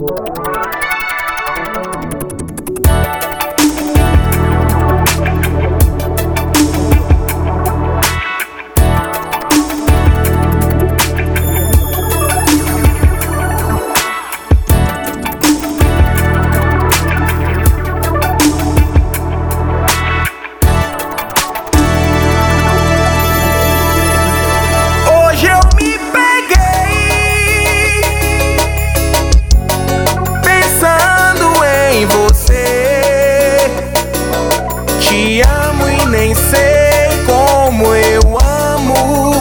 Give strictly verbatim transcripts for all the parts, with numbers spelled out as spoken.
Te amo e nem sei como eu amo.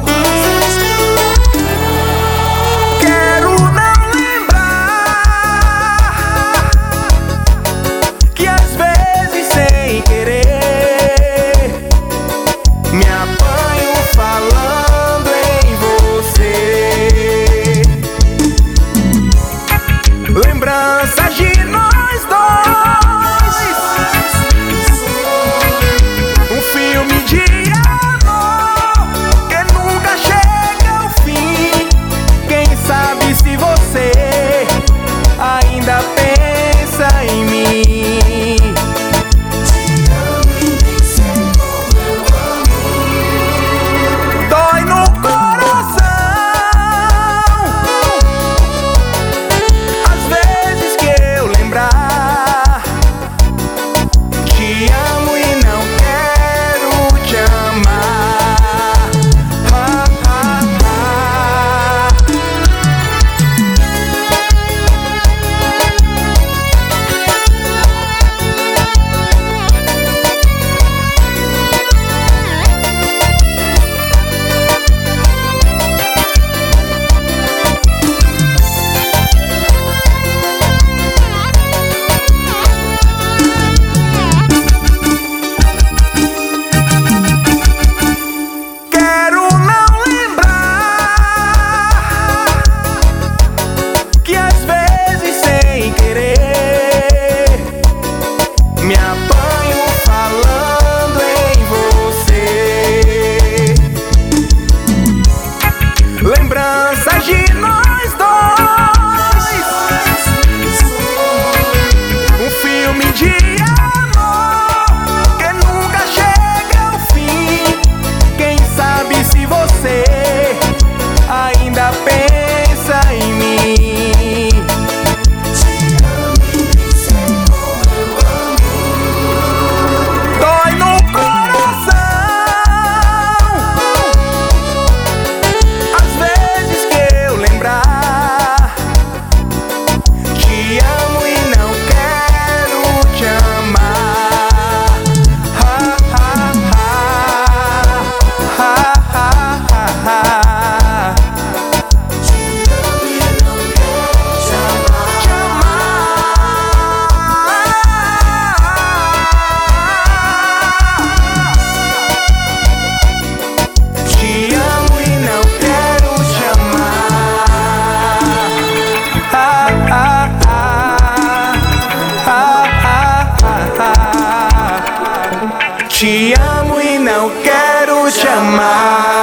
Quero não lembrar que às vezes sem querer me apanho falando em você. Lembranças de nós dois, ainda pensa em mim. Te amo e nem sei como eu amo. Dói no coração às vezes que eu lembrar. Te amo e não quero te amar. Ah, ah, ah. Me apanho falando em você. Lembranças de nós dois, um filme de amor que nunca chega ao fim. Quem sabe se você ainda pensa em mim. Te amo e não quero te amar.